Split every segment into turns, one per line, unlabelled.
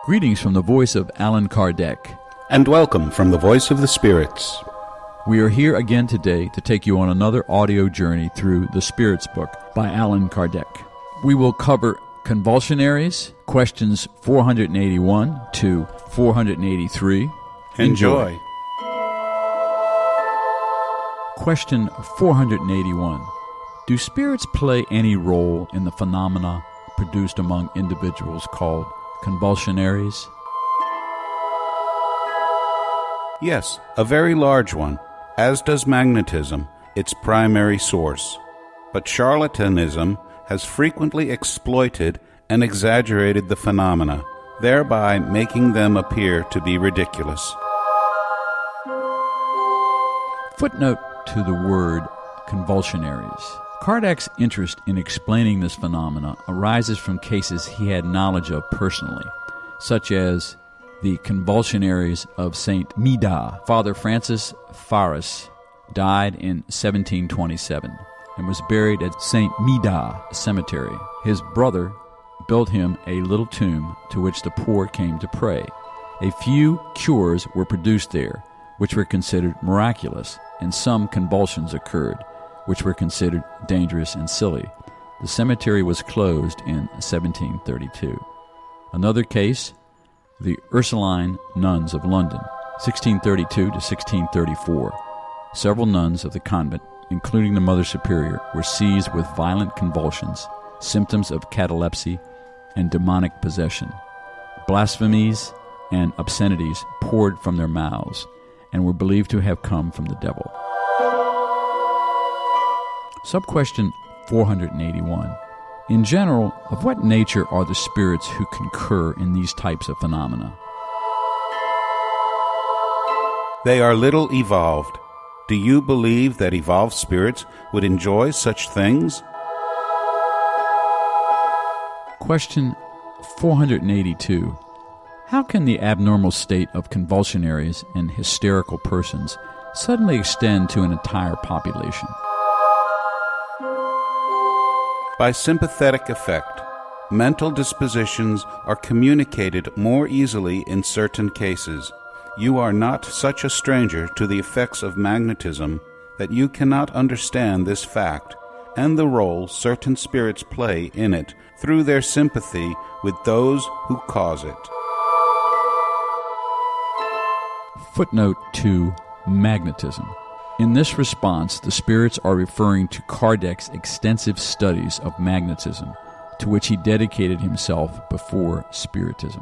Greetings from the voice of Allan Kardec.
And welcome from the voice of the spirits.
We are here again today to take you on another audio journey through The Spirits Book by Allan Kardec. We will cover convulsionaries, questions 481 to 483.
Enjoy.
Question 481. Do spirits play any role in the phenomena produced among individuals called convulsionaries?
Yes, a very large one, as does magnetism, its primary source. But charlatanism has frequently exploited and exaggerated the phenomena, thereby making them appear to be ridiculous.
Footnote to the word convulsionaries. Kardec's interest in explaining this phenomena arises from cases he had knowledge of personally, such as the convulsionaries of St. Mida. Father Francis Faris died in 1727 and was buried at St. Mida Cemetery. His brother built him a little tomb to which the poor came to pray. A few cures were produced there, which were considered miraculous, and some convulsions occurred, which were considered dangerous and silly. The cemetery was closed in 1732. Another case, the Ursuline nuns of London, 1632 to 1634. Several nuns of the convent, including the Mother Superior, were seized with violent convulsions, symptoms of catalepsy, and demonic possession. Blasphemies and obscenities poured from their mouths and were believed to have come from the devil. Subquestion 481. In general, of what nature are the spirits who concur in these types of phenomena?
They are little evolved. Do you believe that evolved spirits would enjoy such things?
Question 482. How can the abnormal state of convulsionaries and hysterical persons suddenly extend to an entire population?
By sympathetic effect, mental dispositions are communicated more easily in certain cases. You are not such a stranger to the effects of magnetism that you cannot understand this fact and the role certain spirits play in it through their sympathy with those who cause it.
Footnote 2. Magnetism. In this response, the spirits are referring to Kardec's extensive studies of magnetism, to which he dedicated himself before Spiritism.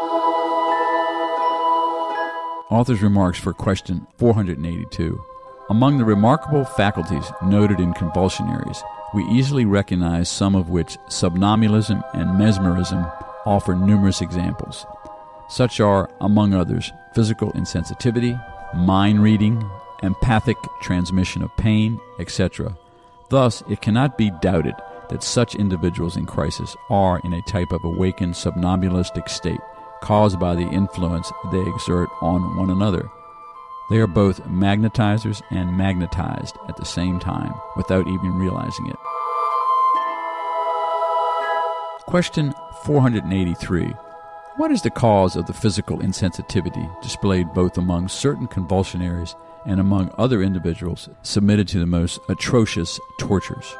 Author's remarks for question 482. Among the remarkable faculties noted in convulsionaries, we easily recognize some of which somnambulism and mesmerism offer numerous examples. Such are, among others, physical insensitivity, mind reading, empathic transmission of pain, etc. Thus, it cannot be doubted that such individuals in crisis are in a type of awakened somnambulistic state caused by the influence they exert on one another. They are both magnetizers and magnetized at the same time without even realizing it. Question 483. What is the cause of the physical insensitivity displayed both among certain convulsionaries and among other individuals submitted to the most atrocious tortures?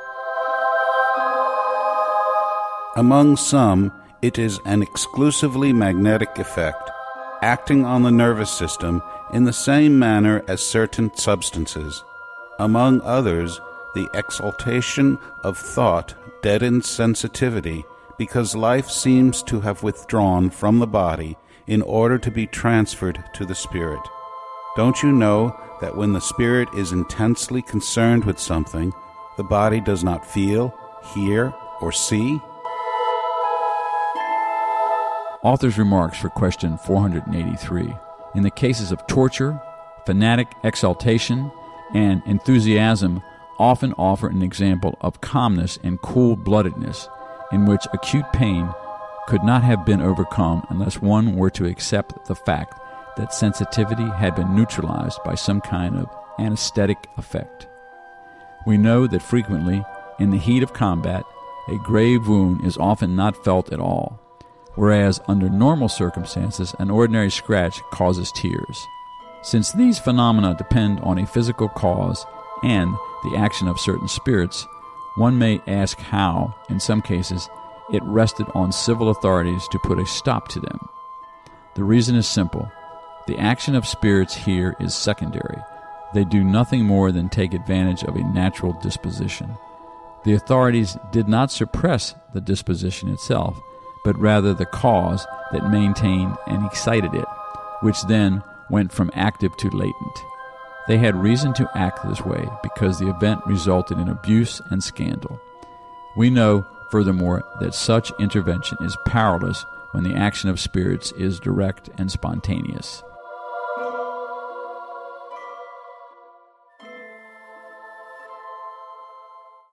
Among some, it is an exclusively magnetic effect, acting on the nervous system in the same manner as certain substances. Among others, the exaltation of thought deadens sensitivity because life seems to have withdrawn from the body in order to be transferred to the spirit. Don't you know that when the spirit is intensely concerned with something, the body does not feel, hear, or see?
Author's remarks for question 483. In the cases of torture, fanatic exaltation, and enthusiasm often offer an example of calmness and cool-bloodedness in which acute pain could not have been overcome unless one were to accept the fact that sensitivity had been neutralized by some kind of anesthetic effect. We know that frequently, in the heat of combat, a grave wound is often not felt at all. whereas under normal circumstances, an ordinary scratch causes tears. Since these phenomena depend on a physical cause and the action of certain spirits, one may ask how, in some cases, it rested on civil authorities to put a stop to them. The reason is simple. The action of spirits here is secondary. They do nothing more than take advantage of a natural disposition. The authorities did not suppress the disposition itself, but rather the cause that maintained and excited it, which then went from active to latent. They had reason to act this way because the event resulted in abuse and scandal. We know, furthermore, that such intervention is powerless when the action of spirits is direct and spontaneous.